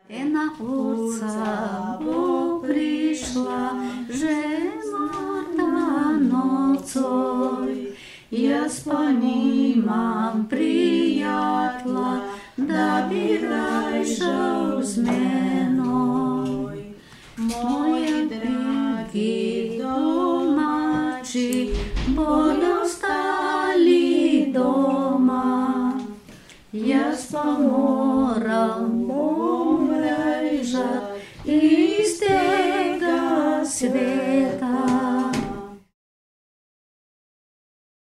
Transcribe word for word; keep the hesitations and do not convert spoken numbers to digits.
Ena urca bo prišla, že morda nocoj. Jaz pa nimam prijatla, da bi raj šel z menoj. Moji dragi domači bodo ostali doma, jaz pa moram